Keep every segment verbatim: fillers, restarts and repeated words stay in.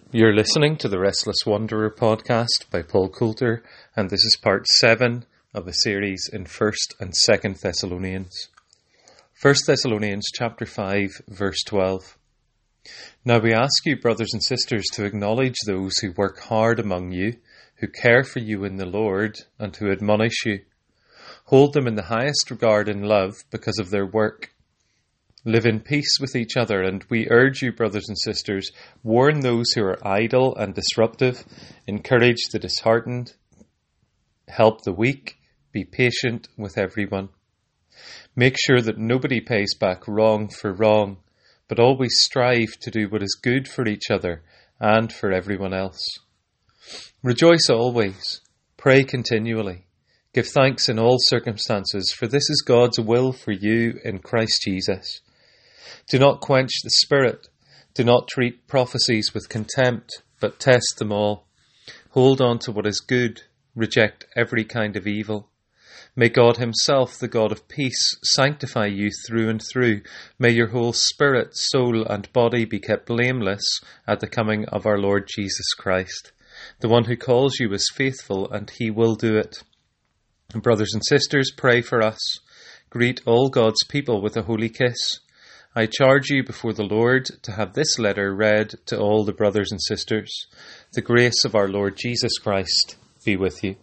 You're listening to the Restless Wanderer podcast by Paul Coulter, and this is part seven of a series in First and Second Thessalonians. First Thessalonians chapter five, verse twelve. Now we ask you, brothers and sisters, to acknowledge those who work hard among you, who care for you in the Lord, and who admonish you. Hold them in the highest regard and love because of their work. Live in peace with each other, and we urge you, brothers and sisters, warn those who are idle and disruptive, encourage the disheartened, help the weak, be patient with everyone. Make sure that nobody pays back wrong for wrong, but always strive to do what is good for each other and for everyone else. Rejoice always, pray continually, give thanks in all circumstances, for this is God's will for you in Christ Jesus. Do not quench the Spirit. Do not treat prophecies with contempt, but test them all. Hold on to what is good. Reject every kind of evil. May God himself, the God of peace, sanctify you through and through. May your whole spirit, soul, and body be kept blameless at the coming of our Lord Jesus Christ. The one who calls you is faithful, and he will do it. And brothers and sisters, pray for us. Greet all God's people with a holy kiss. I charge you before the Lord to have this letter read to all the brothers and sisters. The grace of our Lord Jesus Christ be with you.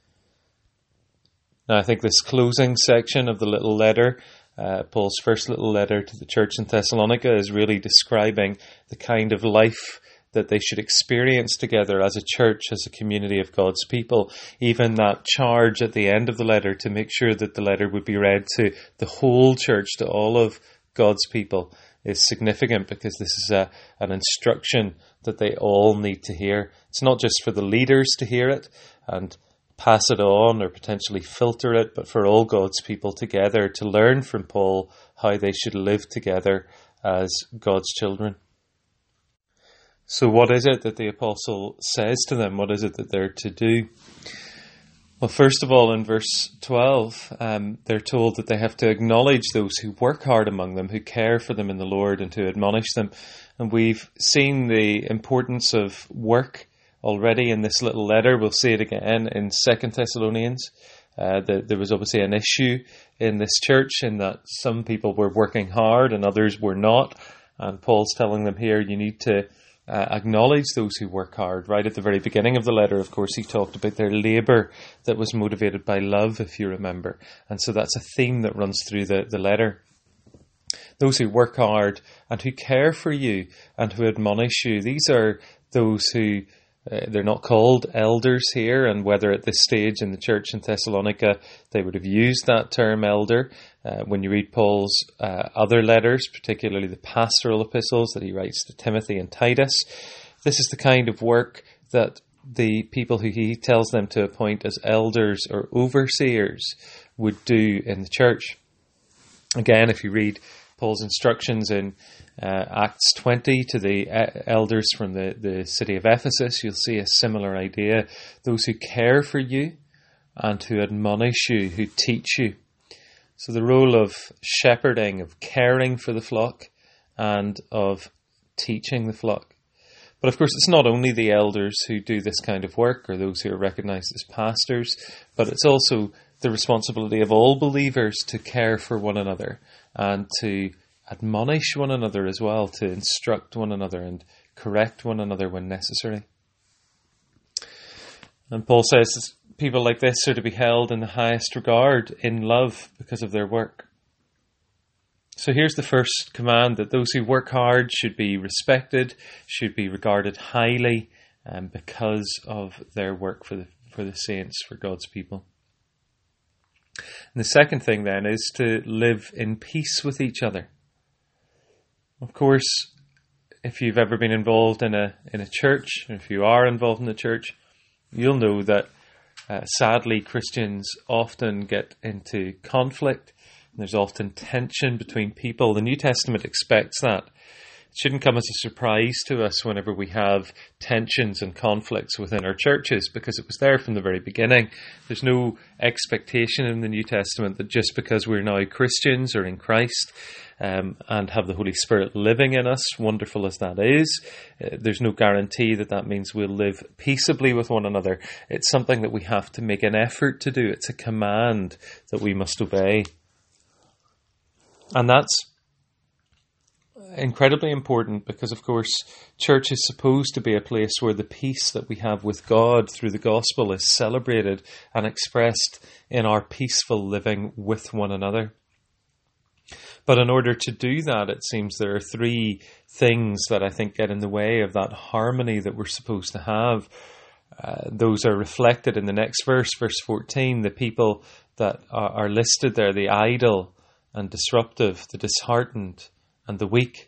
Now, I think this closing section of the little letter, uh, Paul's first little letter to the church in Thessalonica, is really describing the kind of life that they should experience together as a church, as a community of God's people. Even that charge at the end of the letter to make sure that the letter would be read to the whole church, to all of God's people, is significant because this is a, an instruction that they all need to hear. It's not just for the leaders to hear it and pass it on or potentially filter it, but for all God's people together to learn from Paul how they should live together as God's children. So what is it that the apostle says to them? What is it that they're to do? Well, first of all, in verse twelve, um, they're told that they have to acknowledge those who work hard among them, who care for them in the Lord, and to admonish them. And we've seen the importance of work already in this little letter. We'll see it again in Second Thessalonians. Uh, the, there was obviously an issue in this church in that some people were working hard and others were not. And Paul's telling them here, you need to Uh, acknowledge those who work hard. Right at the very beginning of the letter, of course, he talked about their labour that was motivated by love, if you remember. And so that's a theme that runs through the, the letter. Those who work hard and who care for you and who admonish you. These are those who, uh, they're not called elders here, and whether at this stage in the church in Thessalonica they would have used that term elder. Uh, when you read Paul's uh, other letters, particularly the pastoral epistles that he writes to Timothy and Titus, this is the kind of work that the people who he tells them to appoint as elders or overseers would do in the church. Again, if you read Paul's instructions in uh, Acts twenty to the elders from the, the city of Ephesus, you'll see a similar idea. Those who care for you and who admonish you, who teach you. So the role of shepherding, of caring for the flock, and of teaching the flock. But of course, it's not only the elders who do this kind of work, or those who are recognized as pastors, but it's also the responsibility of all believers to care for one another and to admonish one another as well, to instruct one another and correct one another when necessary. And Paul says people like this are to be held in the highest regard in love because of their work. So here's the first command, that those who work hard should be respected, should be regarded highly um, because of their work for the, for the saints, for God's people. And the second thing then is to live in peace with each other. Of course, if you've ever been involved in a in a church, or if you are involved in a church, you'll know that uh, sadly Christians often get into conflict. There's often tension between people. The New Testament expects that. It shouldn't come as a surprise to us whenever we have tensions and conflicts within our churches, because it was there from the very beginning. There's no expectation in the New Testament that just because we're now Christians or in Christ, um, and have the Holy Spirit living in us, wonderful as that is. Uh, there's no guarantee that that means we'll live peaceably with one another. It's something that we have to make an effort to do. It's a command that we must obey. And that's incredibly important because, of course, church is supposed to be a place where the peace that we have with God through the gospel is celebrated and expressed in our peaceful living with one another. But in order to do that, it seems there are three things that I think get in the way of that harmony that we're supposed to have. Uh, those are reflected in the next verse, verse fourteen. The people that are, are listed there, the idle and disruptive, the disheartened, and the weak.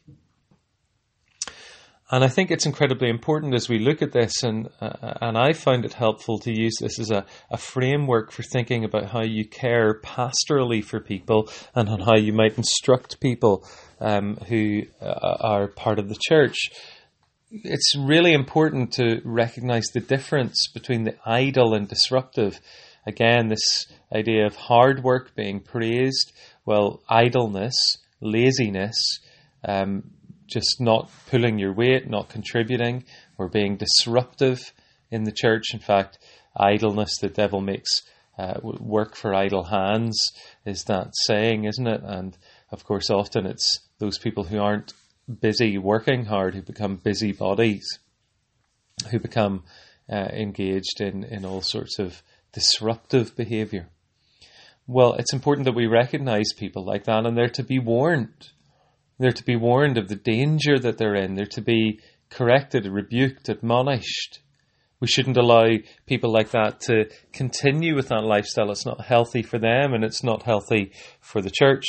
And I think it's incredibly important as we look at this, and uh, and I find it helpful to use this as a, a framework for thinking about how you care pastorally for people and on how you might instruct people um, who uh, are part of the church. It's really important to recognize the difference between the idle and disruptive. Again, this idea of hard work being praised, well, idleness, laziness, um, just not pulling your weight, not contributing, or being disruptive in the church. In fact, idleness, the devil makes uh, work for idle hands, is that saying, isn't it? And of course, often it's those people who aren't busy working hard who become busy bodies, who become uh, engaged in, in all sorts of disruptive behaviour. Well, it's important that we recognise people like that, and they're to be warned. They're to be warned of the danger that they're in. They're to be corrected, rebuked, admonished. We shouldn't allow people like that to continue with that lifestyle. It's not healthy for them, and it's not healthy for the church.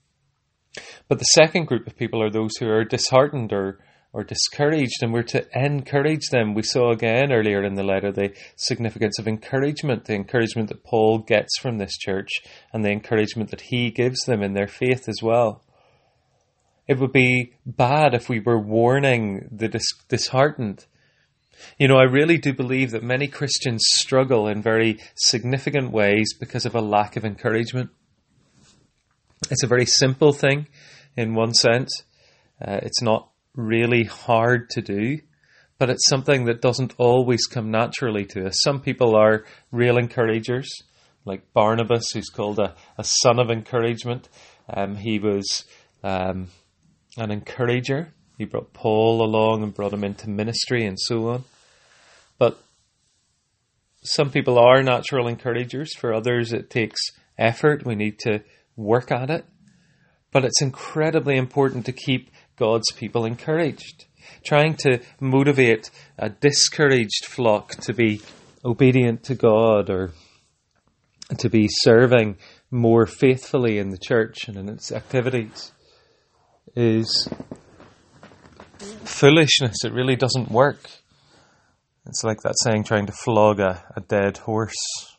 But the second group of people are those who are disheartened or, or discouraged, and we're to encourage them. We saw again earlier in the letter the significance of encouragement, the encouragement that Paul gets from this church, and the encouragement that he gives them in their faith as well. It would be bad if we were warning the dis- disheartened. You know, I really do believe that many Christians struggle in very significant ways because of a lack of encouragement. It's a very simple thing in one sense. Uh, it's not really hard to do, but it's something that doesn't always come naturally to us. Some people are real encouragers, like Barnabas, who's called a, a son of encouragement. Um, he was um, an encourager. He brought Paul along and brought him into ministry and so on. But some people are natural encouragers. For others, it takes effort. We need to work at it. But it's incredibly important to keep God's people encouraged. Trying to motivate a discouraged flock to be obedient to God or to be serving more faithfully in the church and in its activities is foolishness. It really doesn't work. It's like that saying, trying to flog a, a dead horse.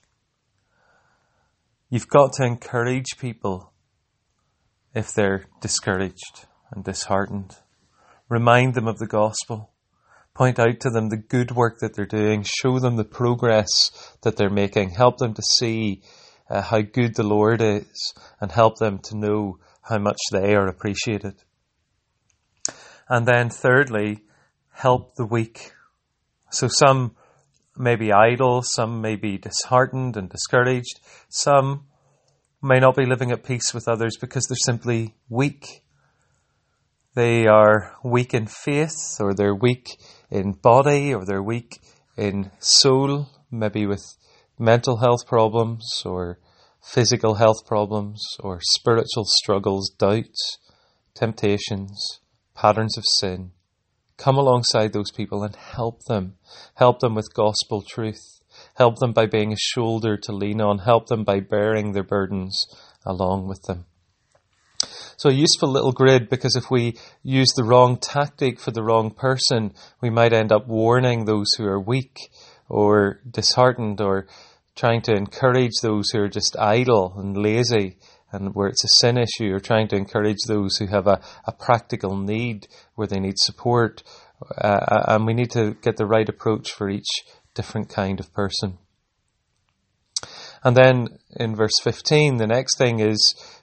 You've got to encourage people if they're discouraged and disheartened. Remind them of the gospel. Point out to them the good work that they're doing. Show them the progress that they're making. Help them to see uh, how good the Lord is, and help them to know how much they are appreciated. And then thirdly, help the weak. So some may be idle, some may be disheartened and discouraged, some may not be living at peace with others because they're simply weak. They are weak in faith, or they're weak in body, or they're weak in soul, maybe with mental health problems, or physical health problems, or spiritual struggles, doubts, temptations, patterns of sin. Come alongside those people and help them. Help them with gospel truth. Help them by being a shoulder to lean on. Help them by bearing their burdens along with them. So a useful little grid, because if we use the wrong tactic for the wrong person, we might end up warning those who are weak or disheartened, or trying to encourage those who are just idle and lazy and where it's a sin issue, or trying to encourage those who have a, a practical need where they need support. Uh, and we need to get the right approach for each different kind of person. And then in verse fifteen, the next thing is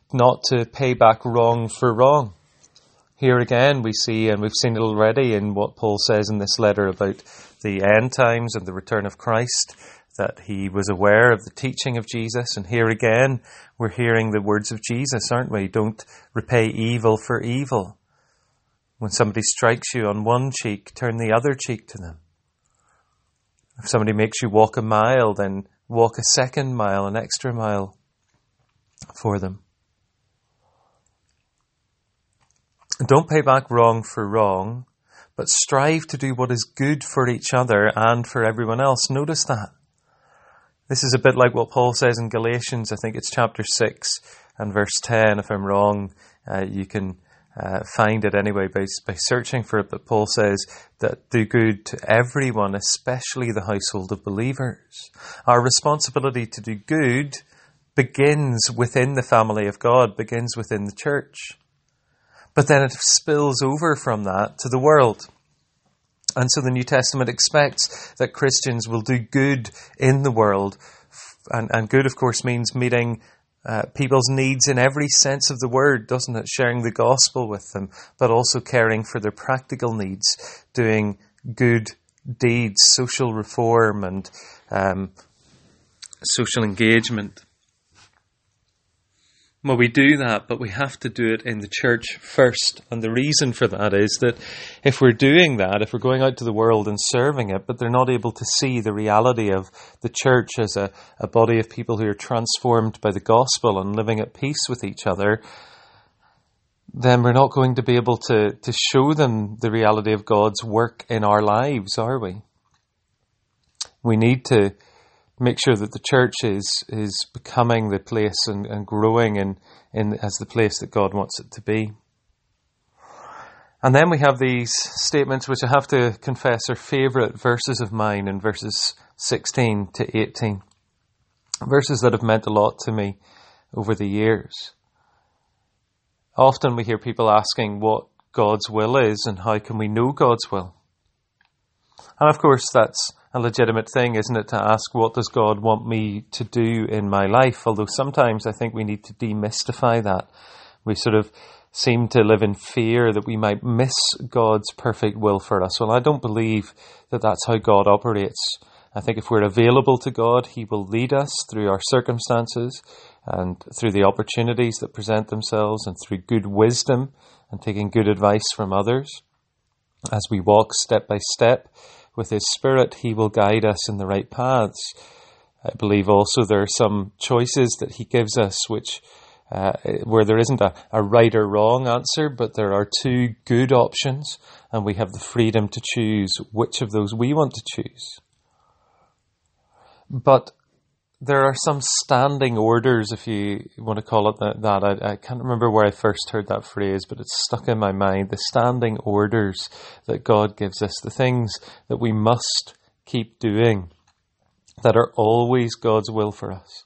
not to pay back wrong for wrong. Here again we see, and we've seen it already in what Paul says in this letter about the end times and the return of Christ, that he was aware of the teaching of Jesus. And here again we're hearing the words of Jesus, aren't we? Don't repay evil for evil. When somebody strikes you on one cheek, turn the other cheek to them. If somebody makes you walk a mile, then walk a second mile, an extra mile for them. Don't pay back wrong for wrong, but strive to do what is good for each other and for everyone else. Notice that. This is a bit like what Paul says in Galatians. I think it's chapter six and verse ten. If I'm wrong, uh, you can uh, find it anyway by, by searching for it. But Paul says that do good to everyone, especially the household of believers. Our responsibility to do good begins within the family of God, begins within the church. But then it spills over from that to the world. And so the New Testament expects that Christians will do good in the world. And, and good, of course, means meeting uh, people's needs in every sense of the word, doesn't it? Sharing the gospel with them, but also caring for their practical needs, doing good deeds, social reform and um, social engagement. Well, we do that, but we have to do it in the church first. And the reason for that is that if we're doing that, if we're going out to the world and serving it, but they're not able to see the reality of the church as a, a body of people who are transformed by the gospel and living at peace with each other, then we're not going to be able to, to show them the reality of God's work in our lives, are we? We need to make sure that the church is is becoming the place and, and growing in, in as the place that God wants it to be. And then we have these statements which I have to confess are favourite verses of mine in verses sixteen to eighteen. Verses that have meant a lot to me over the years. Often we hear people asking what God's will is and how can we know God's will. And of course that's a legitimate thing, isn't it, to ask what does God want me to do in my life? Although sometimes I think we need to demystify that. We sort of seem to live in fear that we might miss God's perfect will for us. Well, I don't believe that that's how God operates. I think if we're available to God, He will lead us through our circumstances and through the opportunities that present themselves and through good wisdom and taking good advice from others. As we walk step by step with His Spirit, He will guide us in the right paths. I believe also there are some choices that He gives us which uh, where there isn't a, a right or wrong answer, but there are two good options, and we have the freedom to choose which of those we want to choose. But there are some standing orders, if you want to call it that. that. I, I can't remember where I first heard that phrase, but it's stuck in my mind. The standing orders that God gives us, the things that we must keep doing, that are always God's will for us.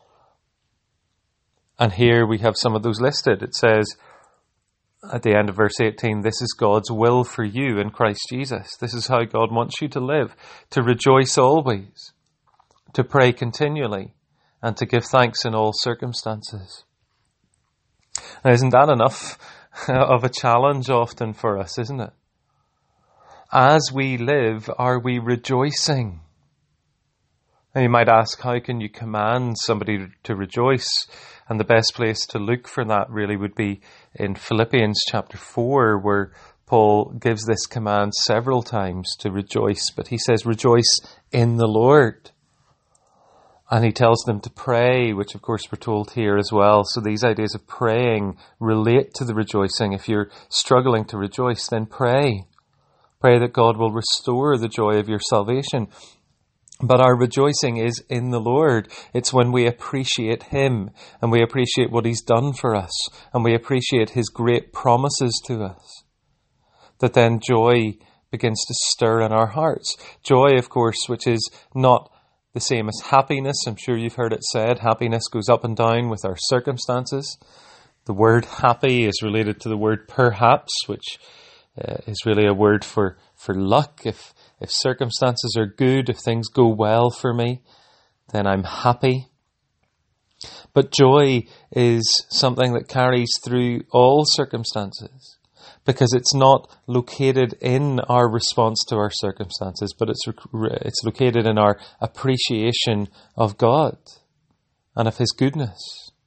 And here we have some of those listed. It says at the end of verse eighteen, this is God's will for you in Christ Jesus. This is how God wants you to live, to rejoice always, to pray continually, and to give thanks in all circumstances. Now, isn't that enough of a challenge often for us, isn't it? As we live, are we rejoicing? And you might ask, how can you command somebody to rejoice? And the best place to look for that really would be in Philippians chapter four, where Paul gives this command several times to rejoice. But he says, rejoice in the Lord. And he tells them to pray, which of course we're told here as well. So these ideas of praying relate to the rejoicing. If you're struggling to rejoice, then pray. Pray that God will restore the joy of your salvation. But our rejoicing is in the Lord. It's when we appreciate Him and we appreciate what He's done for us and we appreciate His great promises to us, that then joy begins to stir in our hearts. Joy, of course, which is not the same as happiness. I'm sure you've heard it said, happiness goes up and down with our circumstances. The word happy is related to the word perhaps, which uh, is really a word for, for luck. If, if circumstances are good, if things go well for me, then I'm happy. But joy is something that carries through all circumstances, because it's not located in our response to our circumstances, but it's it's located in our appreciation of God and of His goodness.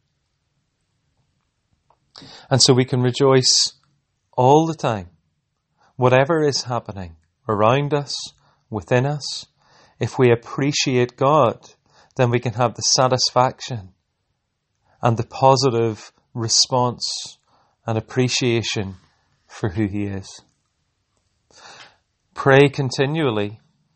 And so we can rejoice all the time, whatever is happening around us, within us. If we appreciate God, then we can have the satisfaction and the positive response and appreciation for who He is. Pray continually.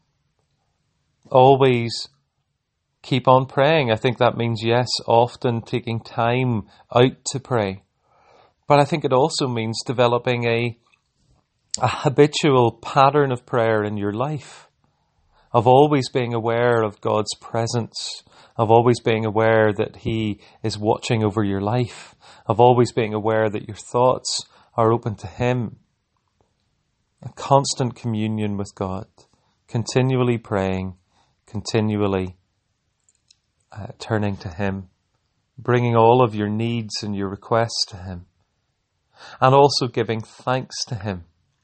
Always keep on praying. I think that means, yes, often taking time out to pray. But I think it also means developing a, a habitual pattern of prayer in your life, of always being aware of God's presence, of always being aware that He is watching over your life, of always being aware that your thoughts are open to Him. A constant communion with God, continually praying, continually uh, turning to Him, bringing all of your needs and your requests to Him, and also giving thanks to Him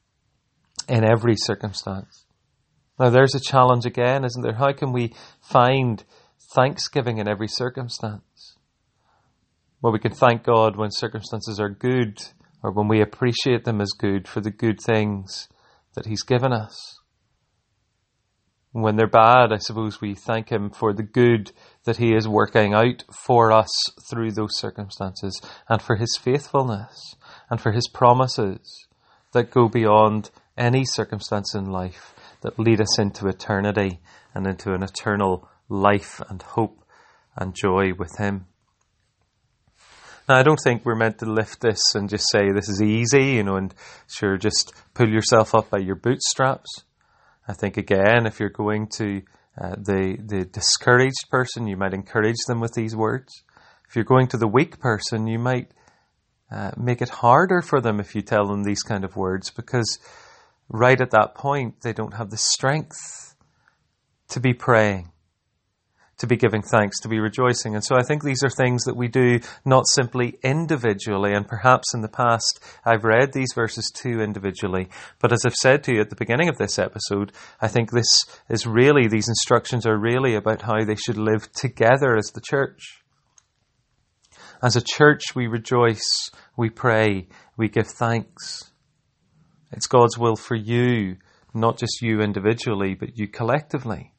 in every circumstance. Now there's a challenge again, isn't there? How can we find thanksgiving in every circumstance? Well, we can thank God when circumstances are good, or when we appreciate them as good for the good things that He's given us. When they're bad, I suppose we thank Him for the good that He is working out for us through those circumstances, and for His faithfulness, and for His promises that go beyond any circumstance in life, that lead us into eternity and into an eternal life and hope and joy with Him. Now, I don't think we're meant to lift this and just say this is easy, you know, and sure, just pull yourself up by your bootstraps. I think, again, if you're going to uh, the, the discouraged person, you might encourage them with these words. If you're going to the weak person, you might uh, make it harder for them if you tell them these kind of words, because right at that point, they don't have the strength to be praying, to be giving thanks, to be rejoicing. And so I think these are things that we do not simply individually, and perhaps in the past I've read these verses too individually, but as I've said to you at the beginning of this episode, I think this is really, these instructions are really about how they should live together as the church. As a church, we rejoice, we pray, we give thanks. It's God's will for you, not just you individually, but you collectively.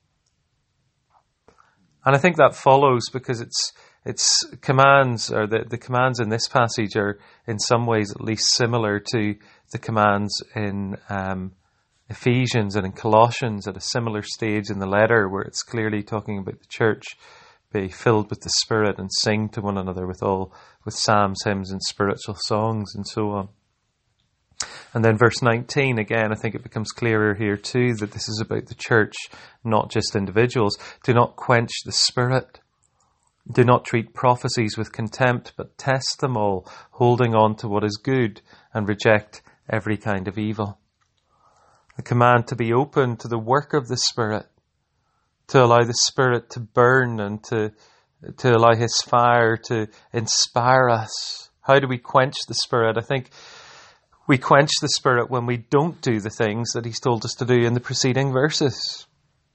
And I think that follows because it's it's commands, or the, the commands in this passage are in some ways at least similar to the commands in um, Ephesians and in Colossians at a similar stage in the letter, where it's clearly talking about the church be filled with the Spirit and sing to one another with all with psalms, hymns and spiritual songs and so on. And then verse nineteen, again, I think it becomes clearer here too that this is about the church, not just individuals. Do not quench the Spirit. Do not treat prophecies with contempt, but test them all, holding on to what is good, and reject every kind of evil. The command to be open to the work of the Spirit, to allow the Spirit to burn and to, to allow His fire to inspire us. How do we quench the Spirit? I think we quench the Spirit when we don't do the things that He's told us to do in the preceding verses.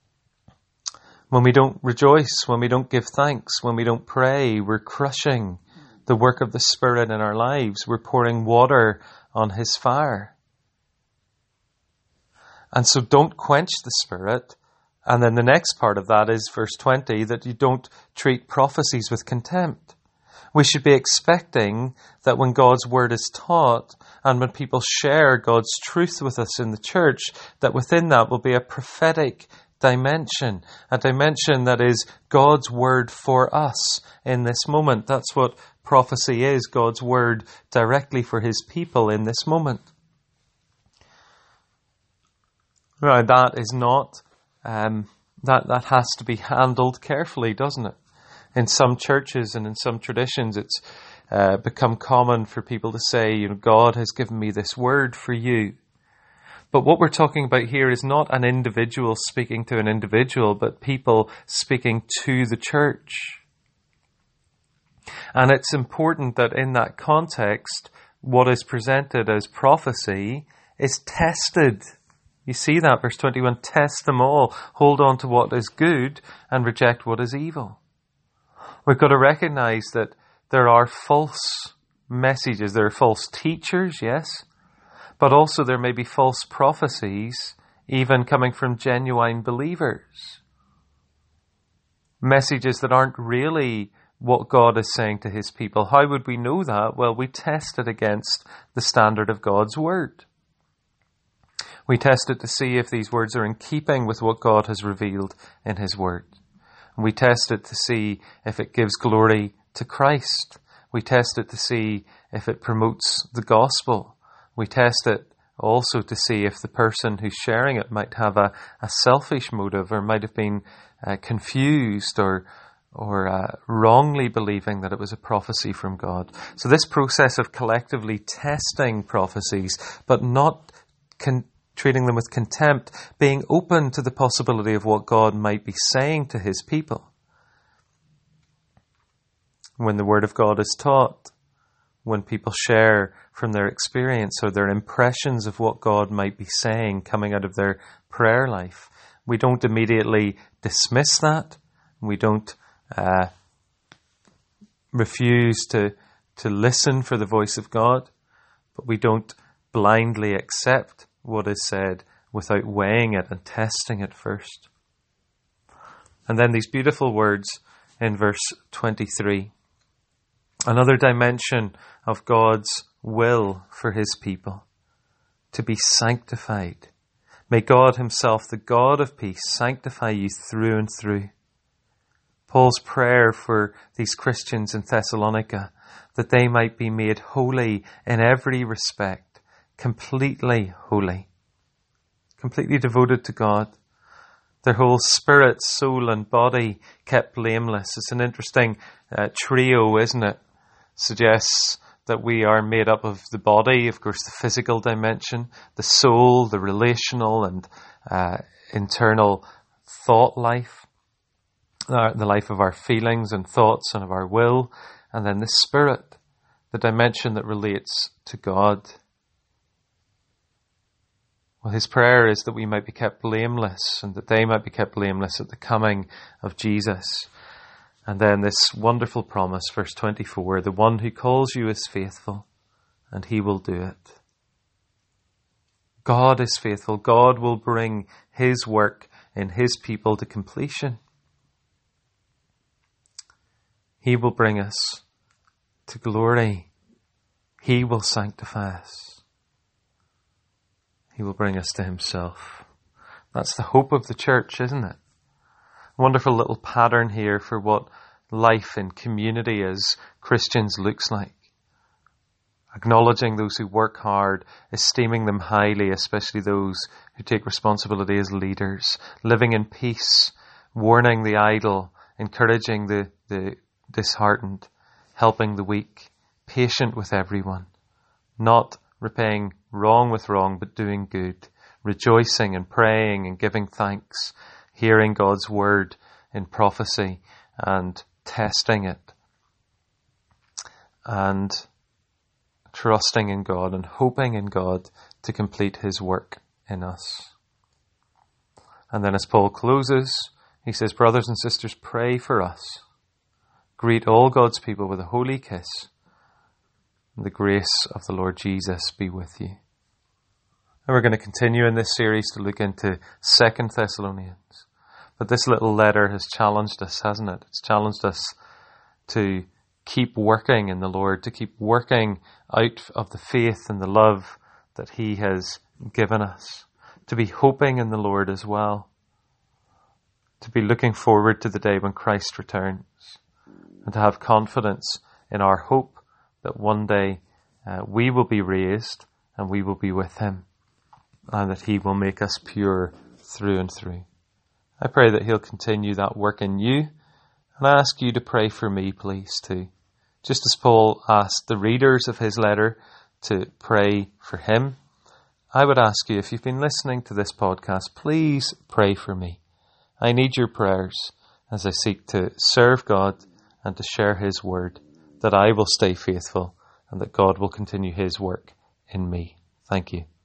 When we don't rejoice, when we don't give thanks, when we don't pray, we're crushing the work of the Spirit in our lives. We're pouring water on His fire. And so don't quench the Spirit. And then the next part of that is verse twenty, that you don't treat prophecies with contempt. We should be expecting that when God's word is taught and when people share God's truth with us in the church, that within that will be a prophetic dimension, a dimension that is God's word for us in this moment. That's what prophecy is, God's word directly for His people in this moment. Now, that is not, um, that, that has to be handled carefully, doesn't it? In some churches and in some traditions, it's uh, become common for people to say, you know, God has given me this word for you. But what we're talking about here is not an individual speaking to an individual, but people speaking to the church. And it's important that in that context, what is presented as prophecy is tested. You see that, verse twenty-one, test them all, hold on to what is good and reject what is evil. We've got to recognize that there are false messages, there are false teachers, yes, but also there may be false prophecies, even coming from genuine believers. Messages that aren't really what God is saying to his people. How would we know that? Well, we test it against the standard of God's word. We test it to see if these words are in keeping with what God has revealed in his word. And we test it to see if it gives glory to Christ. We test it to see if it promotes the gospel. We test it also to see if the person who's sharing it might have a, a selfish motive or might have been uh, confused or or uh, wrongly believing that it was a prophecy from God. So this process of collectively testing prophecies, but not con- treating them with contempt, being open to the possibility of what God might be saying to his people. When the word of God is taught, when people share from their experience or their impressions of what God might be saying coming out of their prayer life, we don't immediately dismiss that. We don't uh, refuse to, to listen for the voice of God, but we don't blindly accept what is said without weighing it and testing it first. And then these beautiful words in verse twenty-three. Another dimension of God's will for his people, to be sanctified. May God himself, the God of peace, sanctify you through and through. Paul's prayer for these Christians in Thessalonica, that they might be made holy in every respect, completely holy, completely devoted to God. Their whole spirit, soul and body kept blameless. It's an interesting uh, trio, isn't it? Suggests that we are made up of the body, of course, the physical dimension, the soul, the relational and uh, internal thought life, uh, the life of our feelings and thoughts and of our will, and then the spirit, the dimension that relates to God. Well, his prayer is that we might be kept blameless and that they might be kept blameless at the coming of Jesus. And then this wonderful promise, verse twenty-four, the one who calls you is faithful, and he will do it. God is faithful. God will bring his work in his people to completion. He will bring us to glory. He will sanctify us. He will bring us to himself. That's the hope of the church, isn't it? Wonderful little pattern here for what life in community as Christians looks like. Acknowledging those who work hard, esteeming them highly, especially those who take responsibility as leaders, living in peace, warning the idle, encouraging the, the disheartened, helping the weak, patient with everyone, not repaying wrong with wrong, but doing good, rejoicing and praying and giving thanks, hearing God's word in prophecy and testing it, and trusting in God and hoping in God to complete his work in us. And then as Paul closes, he says, brothers and sisters, pray for us. Greet all God's people with a holy kiss. And the grace of the Lord Jesus be with you. And we're going to continue in this series to look into Second Thessalonians. But this little letter has challenged us, hasn't it? It's challenged us to keep working in the Lord, to keep working out of the faith and the love that he has given us, to be hoping in the Lord as well, to be looking forward to the day when Christ returns, and to have confidence in our hope that one day uh, we will be raised and we will be with him, and that he will make us pure through and through. I pray that he'll continue that work in you, and I ask you to pray for me, please, too. Just as Paul asked the readers of his letter to pray for him, I would ask you, if you've been listening to this podcast, please pray for me. I need your prayers as I seek to serve God and to share his word that I will stay faithful, and that God will continue his work in me. Thank you.